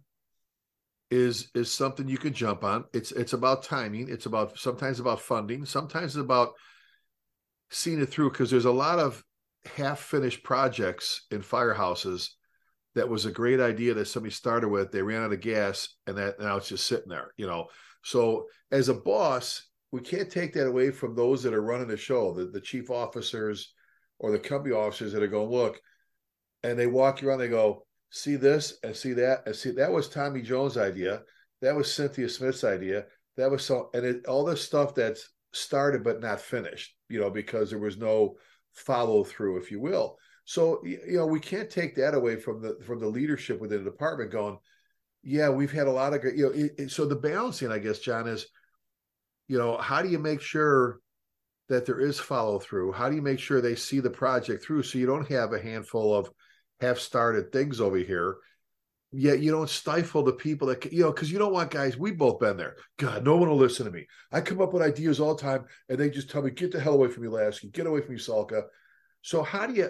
is something you can jump on. It's about timing. It's sometimes about funding. Sometimes it's about seeing it through, because there's a lot of half-finished projects in firehouses that was a great idea that somebody started with. They ran out of gas, and that now it's just sitting there, So as a boss, we can't take that away from those that are running the show, the chief officers or the company officers that are going, look, and they walk you around, they go, see this and see that, and see that was Tommy Jones' idea, that was Cynthia Smith's idea, that was all this stuff that's started but not finished, because there was no follow through, if you will. So we can't take that away from the leadership within the department going, yeah, we've had a lot of great, so the balancing, I guess, John, is, how do you make sure that there is follow through? How do you make sure they see the project through, so you don't have a handful of half-started things over here, yet you don't stifle the people that, because you don't want guys, we've both been there. God, no one will listen to me. I come up with ideas all the time, and they just tell me, get the hell away from me, Lasky, get away from me, Salka. So how do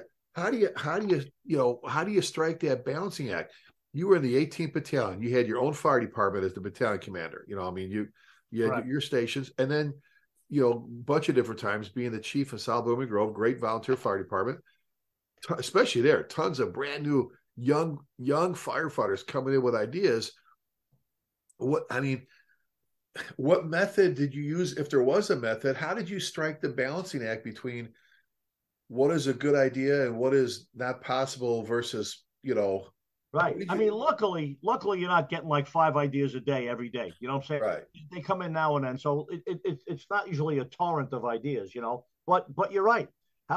you strike that balancing act? You were in the 18th Battalion. You had your own fire department as the battalion commander. You had right. your stations, and then a bunch of different times being the chief of South Blooming Grove, great volunteer fire department. Especially there, tons of brand new young firefighters coming in with ideas. What method did you use, if there was a method? How did you strike the balancing act between what is a good idea and what is not possible versus, Right. I mean, luckily you're not getting like 5 ideas a day every day. You know what I'm saying? Right. They come in now and then, so it's not usually a torrent of ideas, But you're right. How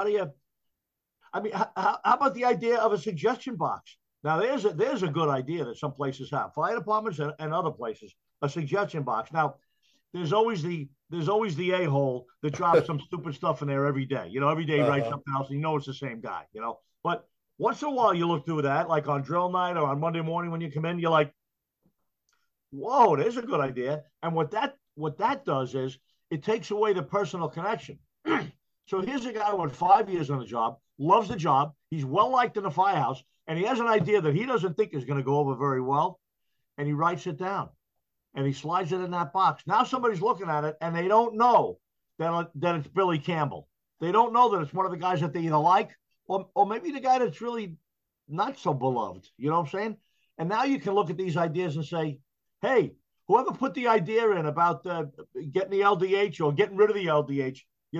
about the idea of a suggestion box? Now, there's a good idea that some places have, fire departments and other places, a suggestion box. Now, there's always the a-hole that drops some stupid stuff in there every day. Every day he writes something else, and it's the same guy. But once in a while, you look through that, like on drill night or on Monday morning when you come in, you're like, whoa, there's a good idea. And what that does is it takes away the personal connection. So here's a guy with 5 years on the job, loves the job, he's well liked in the firehouse, and he has an idea that he doesn't think is going to go over very well, and he writes it down, and he slides it in that box. Now somebody's looking at it, and they don't know that it's Billy Campbell. They don't know that it's one of the guys that they either like or maybe the guy that's really not so beloved. You know what I'm saying? And now you can look at these ideas and say, hey, whoever put the idea in about getting the LDH or getting rid of the LDH,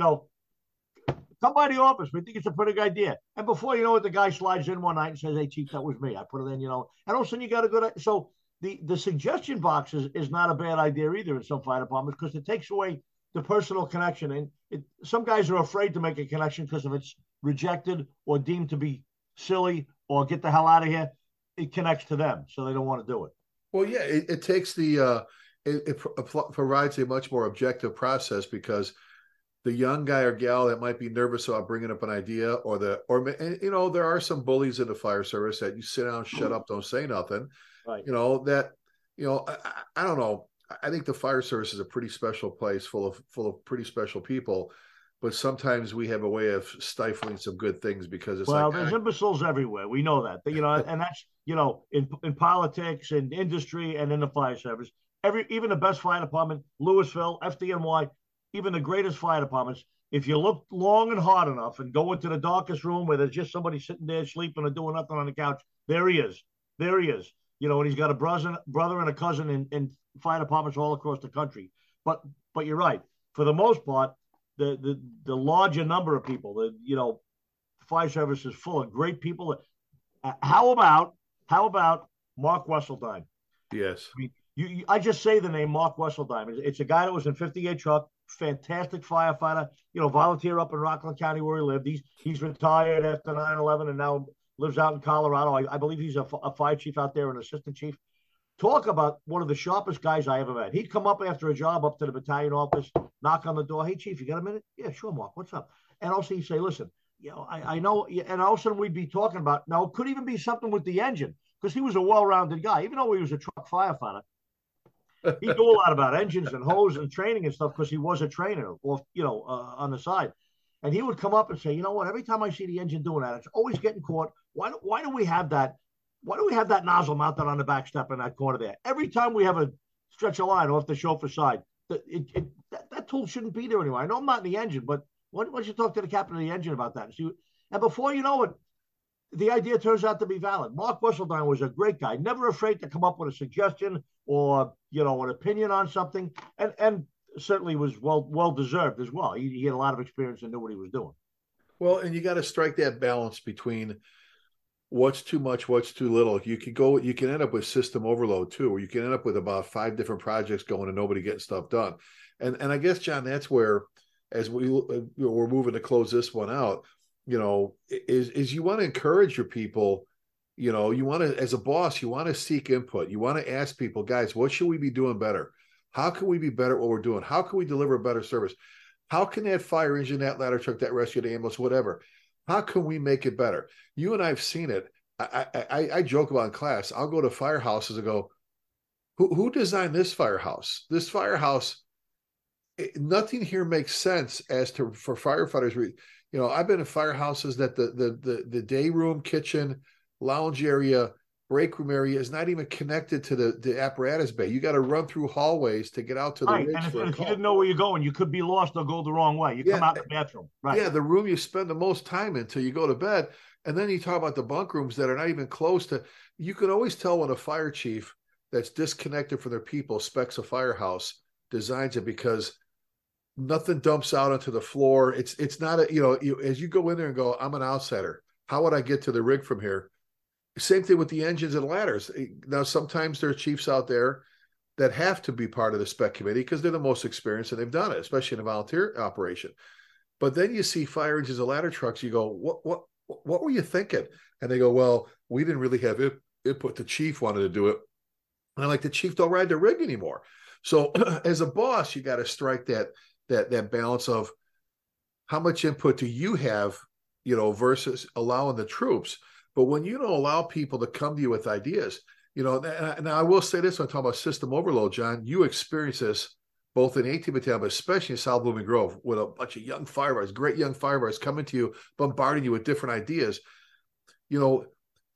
come by the office. We think it's a pretty good idea. And before you know it, the guy slides in one night and says, hey, Chief, that was me. I put it in, and all of a sudden you got a good. So the suggestion box is not a bad idea either in some fire departments, because it takes away the personal connection. And some guys are afraid to make a connection because if it's rejected or deemed to be silly or get the hell out of here, it connects to them. So they don't want to do it. Well, yeah, it takes it provides a much more objective process, because the young guy or gal that might be nervous about bringing up an idea, or there are some bullies in the fire service that you sit down, shut up, don't say nothing. Right. I don't know. I think the fire service is a pretty special place, full of pretty special people, but sometimes we have a way of stifling some good things because it's there's imbeciles everywhere. We know that, and that's, in politics and industry and in the fire service, even the best fire department, Louisville, FDNY, even the greatest fire departments, if you look long and hard enough and go into the darkest room where there's just somebody sitting there sleeping or doing nothing on the couch, there he is. And he's got a brother and a cousin in fire departments all across the country. But you're right. For the most part, the larger number of people, the fire service is full of great people. How about Mark Wesseldine? Yes. I mean, I just say the name Mark Wesseldine. It's a guy that was in 58 truck, fantastic firefighter, volunteer up in Rockland County where he lived. He's retired after 9/11 and now lives out in Colorado. I believe he's a fire chief out there, an assistant chief. Talk about one of the sharpest guys I ever met. He'd come up after a job up to the battalion office, knock on the door. Hey, Chief, you got a minute? Yeah, sure, Mark. What's up? And also he'd say, listen, I know, and all of a sudden we'd be talking about, now it could even be something with the engine, because he was a well-rounded guy. Even though he was a truck firefighter, he knew a lot about engines and hose and training and stuff, because he was a trainer, on the side. And he would come up and say, you know what, every time I see the engine doing that, it's always getting caught. Why do we have that? Why do we have that nozzle mounted on the back step in that corner there? Every time we have a stretch of line off the chauffeur side, that tool shouldn't be there anymore. I know I'm not in the engine, but why don't you talk to the captain of the engine about that? And before you know it, the idea turns out to be valid. Mark Wesseldine was a great guy, never afraid to come up with a suggestion or, an opinion on something, and certainly was well deserved as well. He had a lot of experience and knew what he was doing. Well, and you got to strike that balance between what's too much, what's too little. You can end up with system overload too, or you can end up with about 5 different projects going and nobody getting stuff done. And I guess, John, that's where, as we're moving to close this one out, is you want to encourage your people. You want to, as a boss, you want to seek input. You want to ask people, guys, what should we be doing better? How can we be better at what we're doing? How can we deliver better service? How can that fire engine, that ladder truck, that rescue, the ambulance, whatever, how can we make it better? You and I have seen it. I joke about in class. I'll go to firehouses and go, who designed this firehouse? This firehouse, nothing here makes sense for firefighters. I've been in firehouses that the day room, kitchen, lounge area, break room area is not even connected to the apparatus bay. You got to run through hallways to get out to the rigs. And if you didn't know where you're going, you could be lost or go the wrong way. You come out the bathroom. Right. Yeah, the room you spend the most time in until you go to bed. And then you talk about the bunk rooms that are not even close to. You can always tell when a fire chief that's disconnected from their people specs a firehouse, designs it, because nothing dumps out onto the floor. It's not as you go in there and go, I'm an outsider. How would I get to the rig from here? Same thing with the engines and ladders. Now, sometimes there are chiefs out there that have to be part of the spec committee because they're the most experienced and they've done it, especially in a volunteer operation. But then you see fire engines and ladder trucks. You go, what were you thinking? And they go, well, we didn't really have input. The chief wanted to do it. And I'm like, the chief don't ride the rig anymore. So as a boss, you got to strike that balance of how much input do you have, versus allowing the troops. But when you don't allow people to come to you with ideas, now I will say this when I'm talking about system overload, John, you experience this both in 18 Battalion, but especially in South Blooming Grove, with a bunch of young firefighters, great young firefighters coming to you, bombarding you with different ideas. You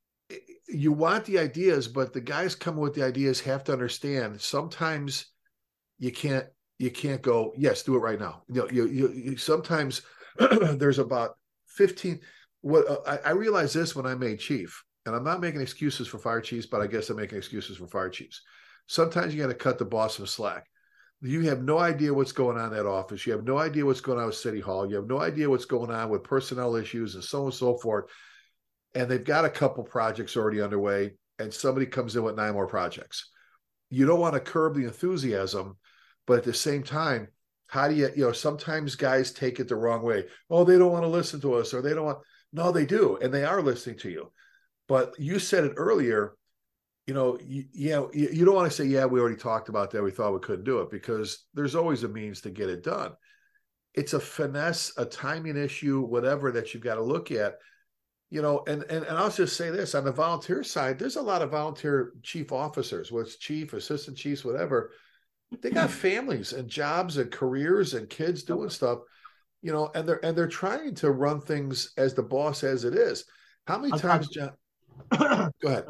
want the ideas, but the guys coming with the ideas have to understand sometimes you can't go, yes, do it right now. You sometimes there's about 15. I realized this when I made chief, and I'm not making excuses for fire chiefs, but I guess I'm making excuses for fire chiefs. Sometimes you got to cut the boss some slack. You have no idea what's going on in that office. You have no idea what's going on with City Hall. You have no idea what's going on with personnel issues and so on and so forth. And they've got a couple projects already underway, and somebody comes in with 9 more projects. You don't want to curb the enthusiasm, but at the same time, how do you, sometimes guys take it the wrong way. Oh, they don't want to listen to us, or they don't want. No, they do, and they are listening to you. But you said it earlier, you don't want to say, yeah, we already talked about that. We thought we couldn't do it, because there's always a means to get it done. It's a finesse, a timing issue, whatever that you've got to look at. And I'll just say this, on the volunteer side, there's a lot of volunteer chief officers, whether it's chief, assistant chiefs, whatever. They got families and jobs and careers and kids doing stuff, and they're trying to run things as the boss as it is. How many times, John? Go ahead.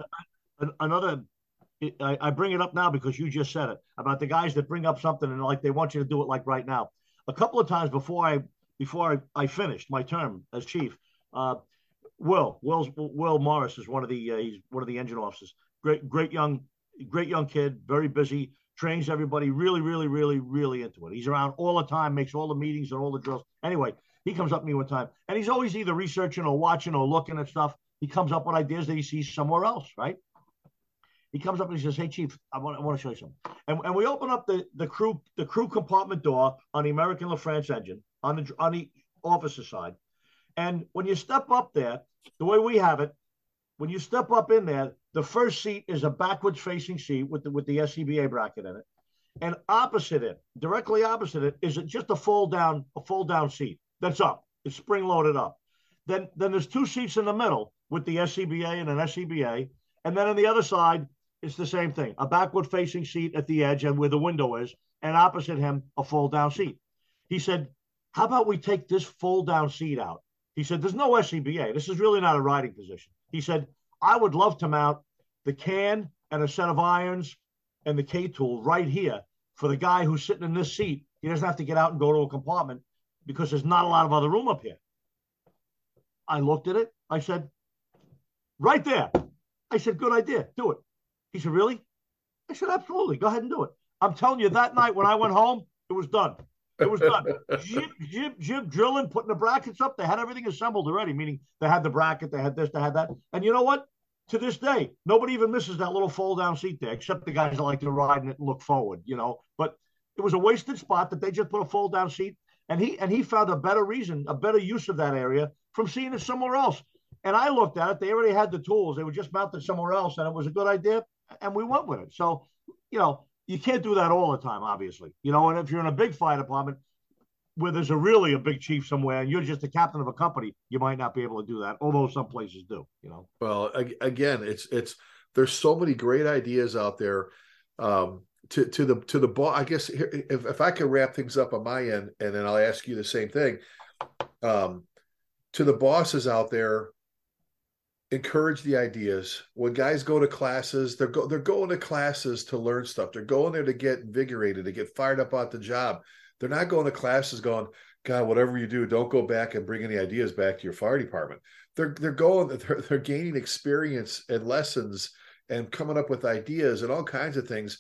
I bring it up now because you just said it about the guys that bring up something and like they want you to do it like right now. A couple of times before I finished my term as chief, Will Morris is one of the engine officers. Great young kid, very busy, trains everybody, really, really, really, really into it. He's around all the time, makes all the meetings and all the drills. Anyway, he comes up to me one time, and he's always either researching or watching or looking at stuff. He comes up with ideas that he sees somewhere else, right? He comes up and he says, "Hey, Chief, I want to show you something." And we open up the crew compartment door on the American LaFrance engine on the officer side. And when you step up there, the way we have it, when you step up in there, the first seat is a backwards facing seat with the SCBA bracket in it. And opposite it, directly opposite it, is just a fold down seat that's up. It's spring loaded up. Then there's 2 seats in the middle with the SCBA and an SCBA. And then on the other side, it's the same thing, a backward facing seat at the edge and where the window is, and opposite him, a fold down seat. He said, "How about we take this fold down seat out?" He said, "There's no SCBA. This is really not a riding position." He said, "I would love to mount the can and a set of irons and the K-tool right here for the guy who's sitting in this seat. He doesn't have to get out and go to a compartment because there's not a lot of other room up here." I looked at it. I said, "Right there." I said, "Good idea. Do it." He said, "Really?" I said, "Absolutely. Go ahead and do it." I'm telling you, that night when I went home, it was done. It was done. Jib, drilling, putting the brackets up. They had everything assembled already, meaning they had the bracket, they had this, they had that. And you know what? To this day, nobody even misses that little fold-down seat there, except the guys that like to ride in it and look forward, But it was a wasted spot that they just put a fold-down seat, and he found a better reason, a better use of that area from seeing it somewhere else. And I looked at it. They already had the tools. They were just mounted somewhere else, and it was a good idea, and we went with it. So, you can't do that all the time, obviously. And if you're in a big fire department where there's really a big chief somewhere and you're just the captain of a company, you might not be able to do that, although some places do, Well, again, it's there's so many great ideas out there. To the boss, I guess if I could wrap things up on my end, and then I'll ask you the same thing. To the bosses out there, encourage the ideas. When guys go to classes, they're going to classes to learn stuff. They're going there to get invigorated, to get fired up about the job. They're not going to classes going, "God, whatever you do, don't go back and bring any ideas back to your fire department." They're gaining experience and lessons and coming up with ideas and all kinds of things,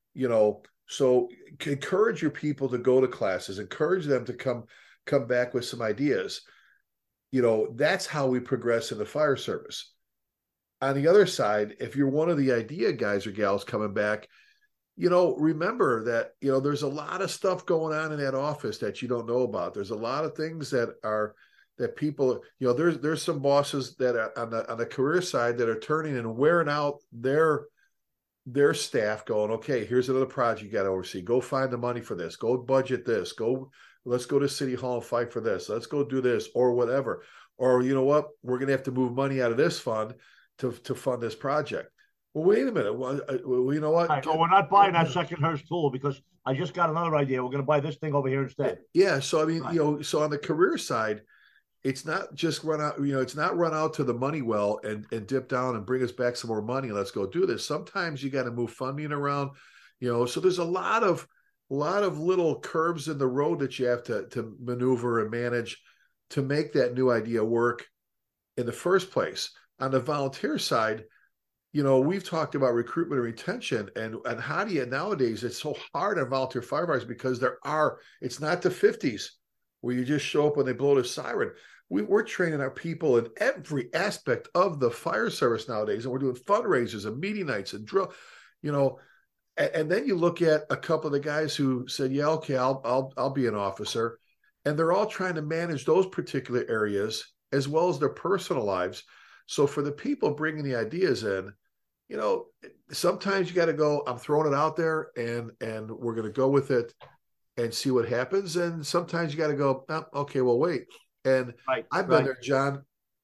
So encourage your people to go to classes. Encourage them to come back with some ideas. That's how we progress in the fire service. On the other side, if you're one of the idea guys or gals coming back, remember that, there's a lot of stuff going on in that office that you don't know about. There's a lot of things that people, there's some bosses that are on the career side that are turning and wearing out their staff, going, "Okay, here's another project you got to oversee. Go find the money for this. Go budget this. Let's go to City Hall and fight for this. Let's go do this," or whatever. Or, you know what? We're going to have to move money out of this fund to fund this project. Well, wait a minute. Well, you know what? Right. We're not buying that second Hurst tool because I just got another idea. We're going to buy this thing over here instead. Yeah. So, I mean, so on the career side, it's not just run out, it's not run out to the money well and dip down and bring us back some more money. Let's go do this. Sometimes you got to move funding around, so there's a lot of little curves in the road that you have to maneuver and manage to make that new idea work in the first place. On the volunteer side, we've talked about recruitment and retention, and how do you nowadays? It's so hard on volunteer firefighters because it's not the 50s where you just show up when they blow the siren. We're training our people in every aspect of the fire service nowadays, and we're doing fundraisers and meeting nights and drill, and then you look at a couple of the guys who said, yeah, okay, I'll be an officer, and they're all trying to manage those particular areas as well as their personal lives. So for the people bringing the ideas in, sometimes you got to go, I'm throwing it out there and we're going to go with it and see what happens. And sometimes you got to go, oh, okay, well, wait. And I've been there, John,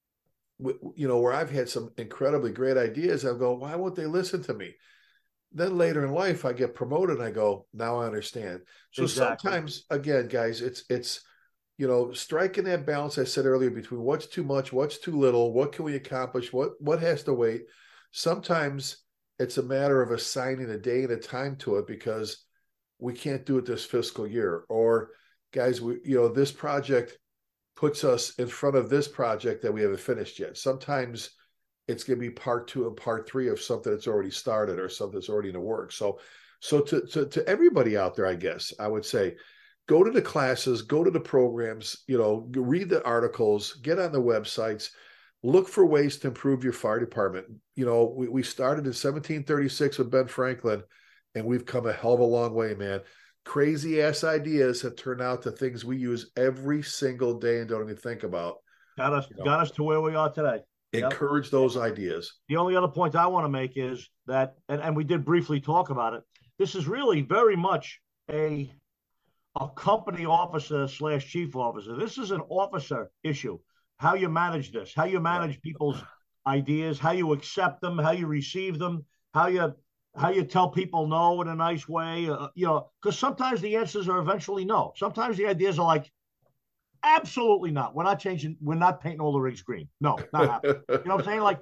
where I've had some incredibly great ideas. I'll go, why won't they listen to me? Then later in life, I get promoted and I go, now I understand. So sometimes, again, guys, it's striking that balance I said earlier between what's too much, what's too little, what can we accomplish, what has to wait. Sometimes it's a matter of assigning a day and a time to it because we can't do it this fiscal year. Or, guys, this project puts us in front of this project that we haven't finished yet. Sometimes it's going to be part 2 and part 3 of something that's already started or something that's already in the works. So to everybody out there, I guess I would say, go to the classes, go to the programs, read the articles, get on the websites, look for ways to improve your fire department. We started in 1736 with Ben Franklin, and we've come a hell of a long way, man. Crazy ass ideas have turned out to things we use every single day and don't even think about. Got us to where we are today. Encourage those ideas. The only other point I want to make is that, and we did briefly talk about it, this is really very much a company officer / chief officer. This is an officer issue. How you manage this, how you manage people's ideas, how you accept them, how you receive them, how you tell people no in a nice way, because sometimes the answers are eventually no. Sometimes the ideas are like, absolutely not. We're not painting all the rigs green. No, not happening. You know what I'm saying? Like,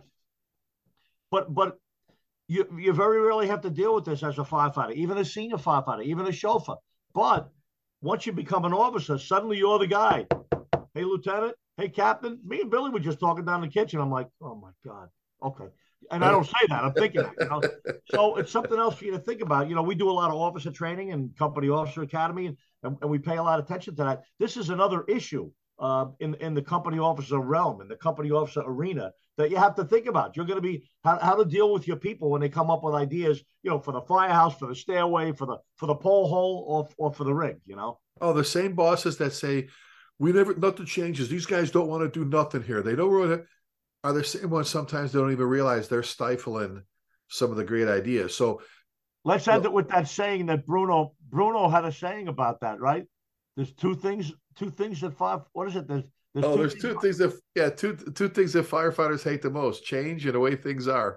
but you very rarely have to deal with this as a firefighter, even a senior firefighter, even a chauffeur. But once you become an officer, suddenly you're the guy. Hey, Lieutenant. Hey, Captain. Me and Billy were just talking down in the kitchen. I'm like, oh my God. Okay. And I don't say that. I'm thinking that, So it's something else for you to think about. We do a lot of officer training and company officer academy, and we pay a lot of attention to that. This is another issue in the company officer realm, in the company officer arena, that you have to think about. You're going to be how to deal with your people when they come up with ideas, for the firehouse, for the stairway, for the pole hole, or for the rig. Oh, the same bosses that say nothing changes. These guys don't want to do nothing here. They don't really. Are the same ones sometimes they don't even realize they're stifling some of the great ideas. So let's end it with that saying that Bruno had a saying about that, right? There's two things that what is it? There's two things that firefighters hate the most: change and the way things are.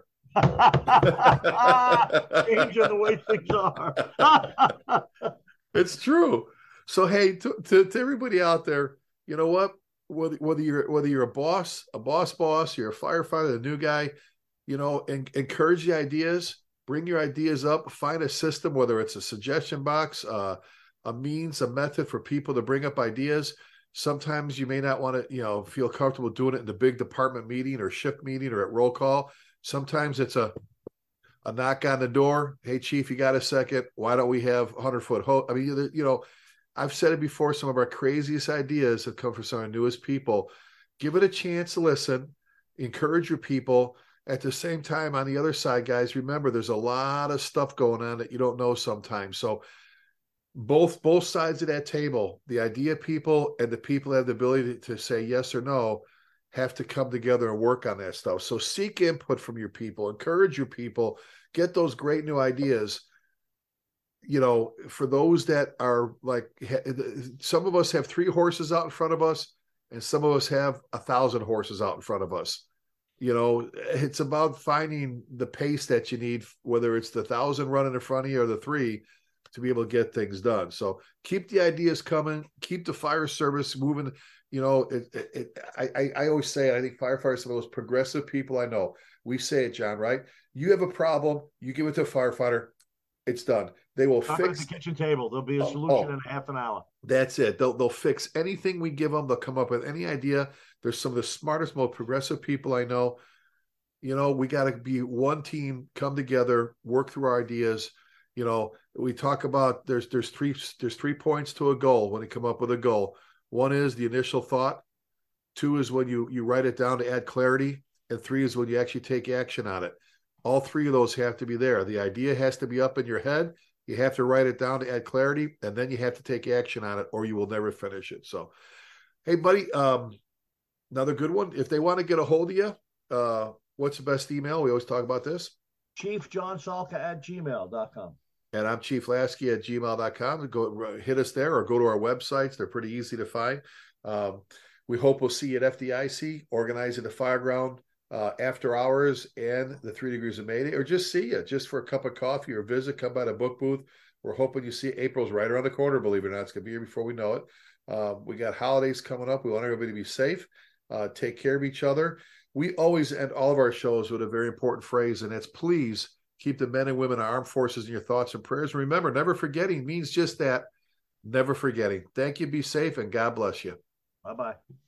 Change and the way things are. It's true. So hey, to everybody out there, you know what? Whether you're a boss, you're a firefighter, a new guy, encourage the ideas, bring your ideas up, find a system, whether it's a suggestion box, a means, a method for people to bring up ideas. Sometimes you may not want to, feel comfortable doing it in the big department meeting or shift meeting or at roll call. Sometimes it's a knock on the door. Hey, chief, you got a second? Why don't we have 100-foot hose? I mean, I've said it before, some of our craziest ideas have come from some of our newest people. Give it a chance to listen, encourage your people. At the same time, on the other side, guys, remember there's a lot of stuff going on that you don't know sometimes. So both sides of that table, the idea people and the people that have the ability to say yes or no, have to come together and work on that stuff. So seek input from your people, encourage your people, get those great new ideas. For those that are like, some of us have 3 horses out in front of us, and some of us have 1,000 horses out in front of us. It's about finding the pace that you need, whether it's the 1,000 running in front of you or the 3, to be able to get things done. So keep the ideas coming, keep the fire service moving. I always say, I think firefighters are some of the most progressive people I know. We say it, John, right? You have a problem, you give it to a firefighter, it's done. They will fix at the kitchen table. There'll be a solution in half an hour. That's it. They'll fix anything we give them. They'll come up with any idea. They're some of the smartest, most progressive people I know. We got to be one team, come together, work through our ideas. We talk about there's 3 points to a goal when you come up with a goal. One is the initial thought. 2 is when you write it down to add clarity. And 3 is when you actually take action on it. All 3 of those have to be there. The idea has to be up in your head. You have to write it down to add clarity, and then you have to take action on it, or you will never finish it. So, hey, buddy, another good one. If they want to get a hold of you, what's the best email? We always talk about this. ChiefJohnSalka@gmail.com. And I'm ChiefLaskey@gmail.com. Go hit us there or go to our websites. They're pretty easy to find. We hope we'll see you at FDIC, organizing the Fireground after hours and the 3 Degrees of Mayday, or just see you just for a cup of coffee or visit, come by the book booth. We're hoping you see April's right around the corner, believe it or not. It's going to be here before we know it. We got holidays coming up. We want everybody to be safe, take care of each other. We always end all of our shows with a very important phrase, and that's please keep the men and women of our armed forces in your thoughts and prayers. And remember, never forgetting means just that, never forgetting. Thank you, be safe, and God bless you. Bye-bye.